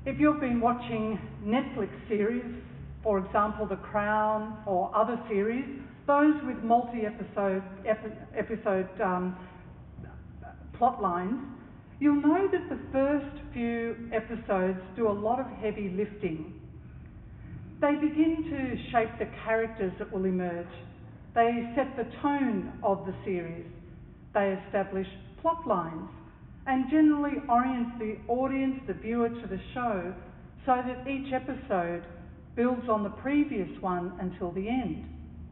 If you've been watching Netflix series, for example, The Crown or other series, those with multi-episode plot lines, you'll know that the first few episodes do a lot of heavy lifting. They begin to shape the characters that will emerge. They set the tone of the series. They establish plot lines and generally orient the audience, the viewer, to the show so that each episode builds on the previous one until the end.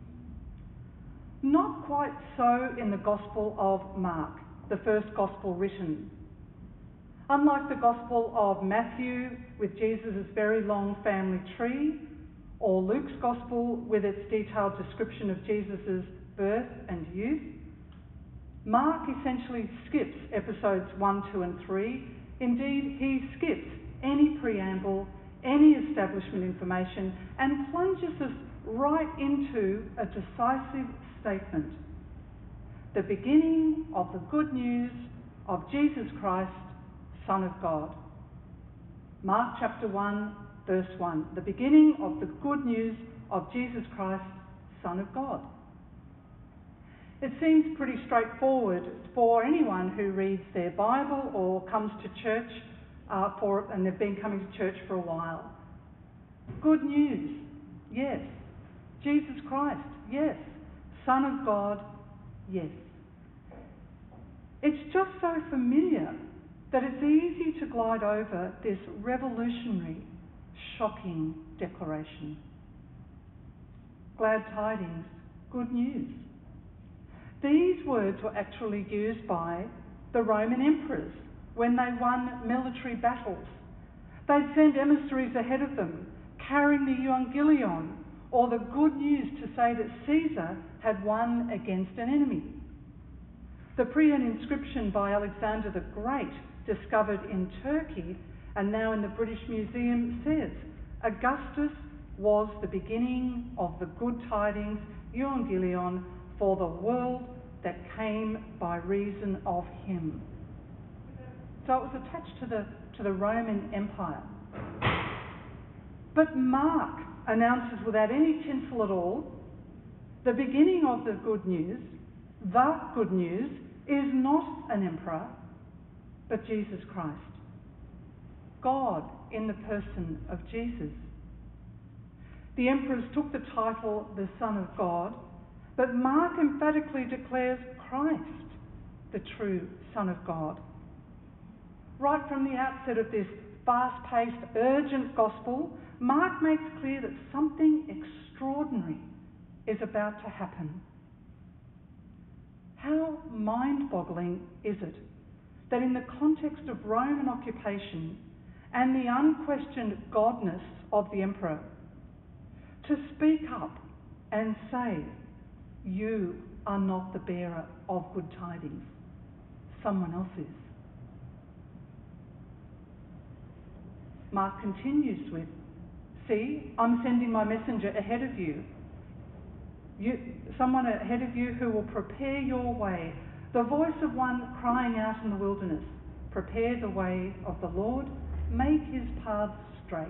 Not quite so in the Gospel of Mark, the first Gospel written. Unlike the Gospel of Matthew with Jesus' very long family tree, or Luke's Gospel with its detailed description of Jesus' birth and youth, Mark essentially skips episodes 1, 2 and 3. Indeed, he skips any preamble, any establishment information, and plunges us right into a decisive statement. The beginning of the good news of Jesus Christ, Son of God. Mark chapter 1, verse 1. The beginning of the good news of Jesus Christ, Son of God. It seems pretty straightforward for anyone who reads their Bible or comes to church and they've been coming to church for a while. Good news, yes. Jesus Christ, yes. Son of God, yes. It's just so familiar that it's easy to glide over this revolutionary, shocking declaration. Glad tidings, good news. These words were actually used by the Roman emperors when they won military battles. They'd send emissaries ahead of them, carrying the euangelion, or the good news to say that Caesar had won against an enemy. The Priene inscription by Alexander the Great, discovered in Turkey and now in the British Museum, says, Augustus was the beginning of the good tidings, euangelion, for the world that came by reason of him. So it was attached to the Roman Empire. But Mark announces without any tinsel at all, the beginning of the good news is not an emperor, but Jesus Christ. God in the person of Jesus. The emperors took the title the Son of God, but Mark emphatically declares Christ the true Son of God. Right from the outset of this fast-paced, urgent gospel, Mark makes clear that something extraordinary is about to happen. How mind-boggling is it that in the context of Roman occupation and the unquestioned godness of the emperor, to speak up and say, you are not the bearer of good tidings, someone else is. Mark continues with, see, I'm sending my messenger ahead of you. Someone ahead of you who will prepare your way, the voice of one crying out in the wilderness, prepare the way of the Lord, make his paths straight.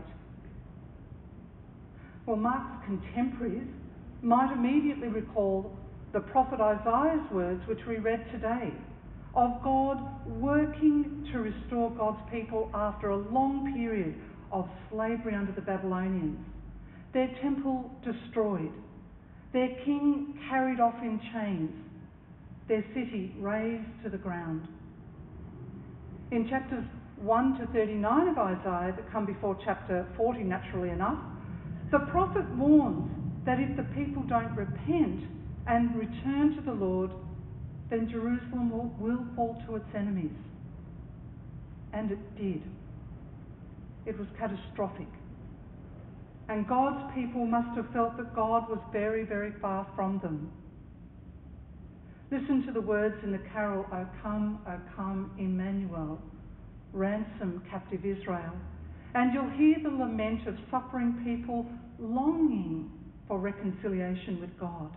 Well, Mark's contemporaries might immediately recall the prophet Isaiah's words, which we read today, of God working to restore God's people after a long period of slavery under the Babylonians, their temple destroyed, their king carried off in chains, their city razed to the ground. In chapters 1 to 39 of Isaiah, that come before chapter 40 naturally enough, the prophet warns that if the people don't repent and return to the Lord, then Jerusalem will fall to its enemies. And it did. It was catastrophic. And God's people must have felt that God was very, very far from them. Listen to the words in the carol, O come, Emmanuel, ransom captive Israel. And you'll hear the lament of suffering people longing for reconciliation with God.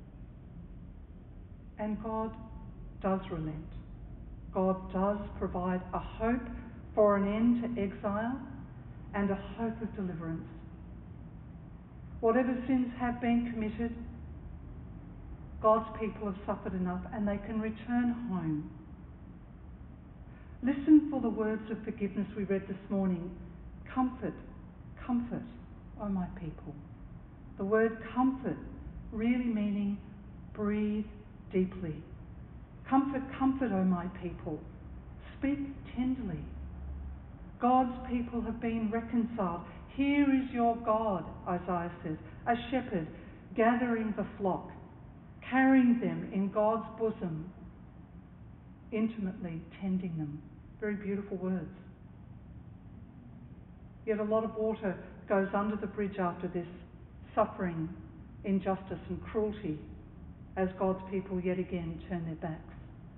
And God does relent. God does provide a hope for an end to exile and a hope of deliverance. Whatever sins have been committed, God's people have suffered enough and they can return home. Listen for the words of forgiveness we read this morning. Comfort, comfort, O my people. The word comfort really meaning breathe deeply. Comfort, comfort, O my people. Speak tenderly. God's people have been reconciled. Here is your God, Isaiah says, a shepherd gathering the flock, carrying them in God's bosom, intimately tending them. Very beautiful words. Yet a lot of water goes under the bridge after this, suffering, injustice and cruelty as God's people yet again turn their backs.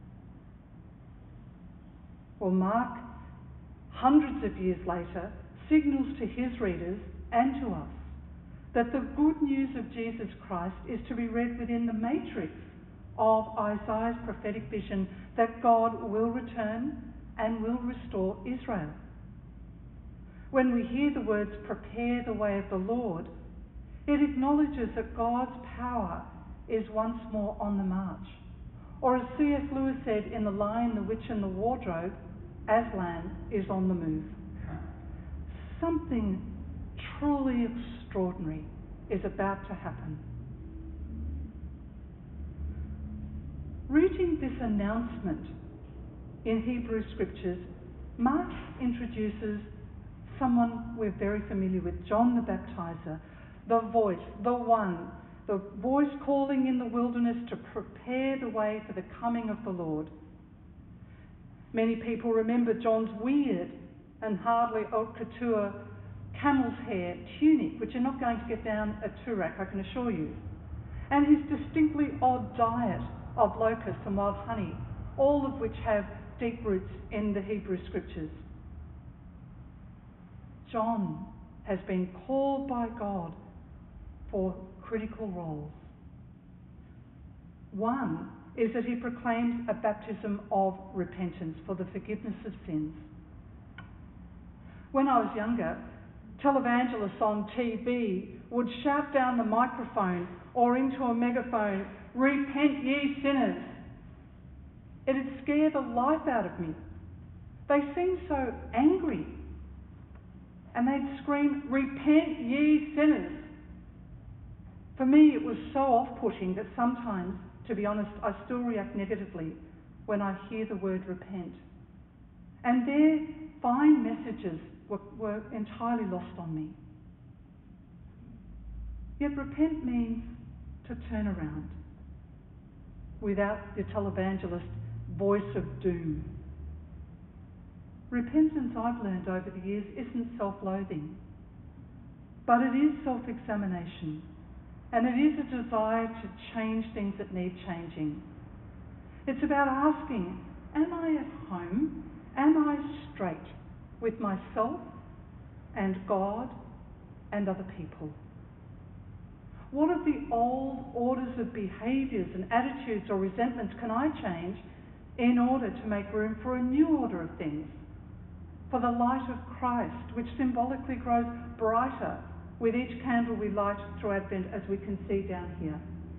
Well, Mark, hundreds of years later, signals to his readers and to us that the good news of Jesus Christ is to be read within the matrix of Isaiah's prophetic vision that God will return and will restore Israel. When we hear the words, prepare the way of the Lord, it acknowledges that God's power is once more on the march. Or as C.S. Lewis said in The Lion, the Witch and the Wardrobe, Aslan is on the move. Something truly extraordinary is about to happen. Reading this announcement in Hebrew scriptures, Mark introduces someone we're very familiar with, John the Baptizer, the voice, the voice calling in the wilderness to prepare the way for the coming of the Lord. Many people remember John's weird and hardly haute couture camel's hair tunic, which you're not going to get down at Turak, I can assure you, and his distinctly odd diet of locusts and wild honey, all of which have deep roots in the Hebrew scriptures. John has been called by God for critical roles. One is that he proclaims a baptism of repentance for the forgiveness of sins. When I was younger, televangelists on TV would shout down the microphone or into a megaphone, "Repent ye sinners." It'd scare the life out of me. They seemed so angry. And they'd scream, "Repent ye sinners." For me, it was so off-putting that sometimes, to be honest, I still react negatively when I hear the word repent. And their fine messages were entirely lost on me. Yet repent means to turn around without the televangelist voice of doom. Repentance, I've learned over the years, isn't self-loathing, but it is self-examination, and it is a desire to change things that need changing. It's about asking, am I at home? Am I straight with myself and God and other people? What of the old orders of behaviours and attitudes or resentments can I change in order to make room for a new order of things? For the light of Christ, which symbolically grows brighter with each candle we light through Advent, as we can see down here.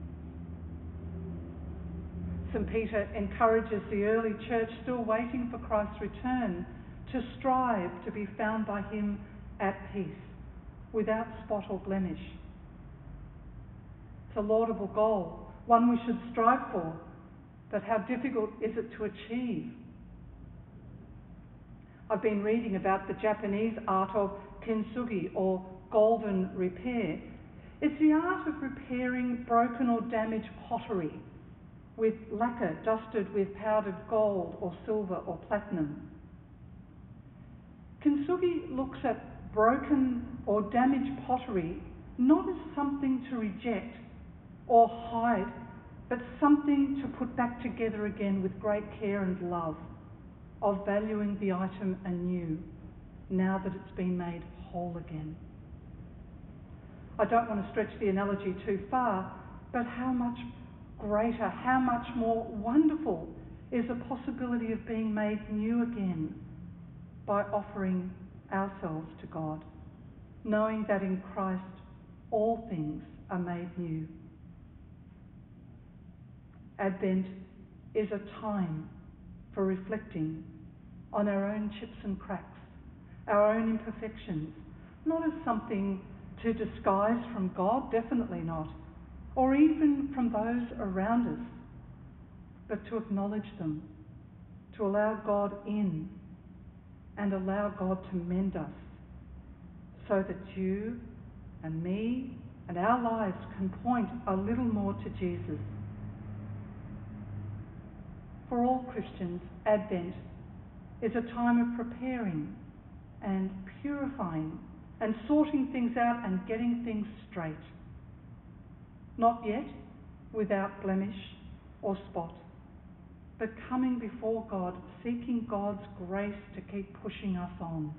St. Peter encourages the early church still waiting for Christ's return to strive to be found by him at peace, without spot or blemish. It's a laudable goal, one we should strive for, but how difficult is it to achieve? I've been reading about the Japanese art of kintsugi, or golden repair. It's the art of repairing broken or damaged pottery with lacquer dusted with powdered gold or silver or platinum. Kintsugi looks at broken or damaged pottery not as something to reject or hide, but something to put back together again with great care and love, of valuing the item anew, now that it's been made whole again. I don't want to stretch the analogy too far, but how much greater, how much more wonderful is the possibility of being made new again by offering ourselves to God, knowing that in Christ all things are made new. Advent is a time for reflecting on our own chips and cracks, our own imperfections, not as something to disguise from God, definitely not, or even from those around us, but to acknowledge them, to allow God in and allow God to mend us so that you and me and our lives can point a little more to Jesus. For all Christians, Advent is a time of preparing and purifying and sorting things out and getting things straight. Not yet without blemish or spot, but coming before God, seeking God's grace to keep pushing us on.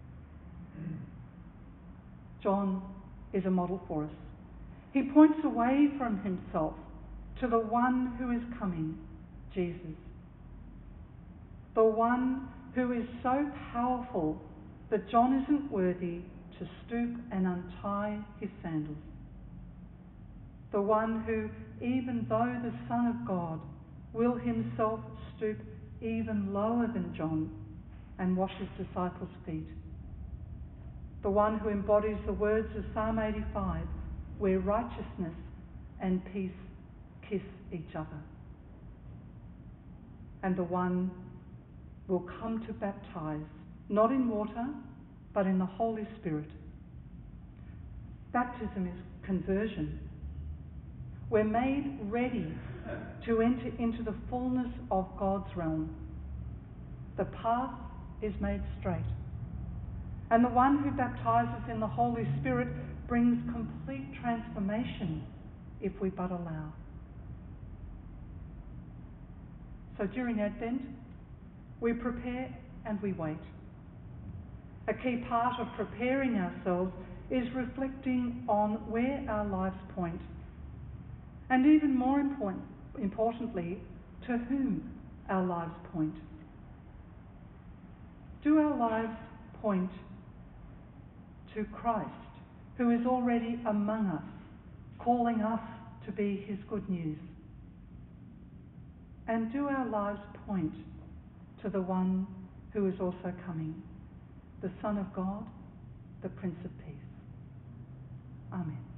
John is a model for us. He points away from himself to the one who is coming, Jesus. The one who is so powerful that John isn't worthy to stoop and untie his sandals. The one who, even though the Son of God, will himself stoop even lower than John and wash his disciples' feet. The one who embodies the words of Psalm 85, where righteousness and peace kiss each other. And the one will come to baptize, not in water, but in the Holy Spirit. Baptism is conversion. We're made ready to enter into the fullness of God's realm. The path is made straight. And the one who baptizes in the Holy Spirit brings complete transformation if we but allow. So during Advent, we prepare and we wait. A key part of preparing ourselves is reflecting on where our lives point, and even more importantly, to whom our lives point. Do our lives point to Christ, who is already among us, calling us to be his good news? And do our lives point to the one who is also coming, the Son of God, the Prince of Peace? Amen.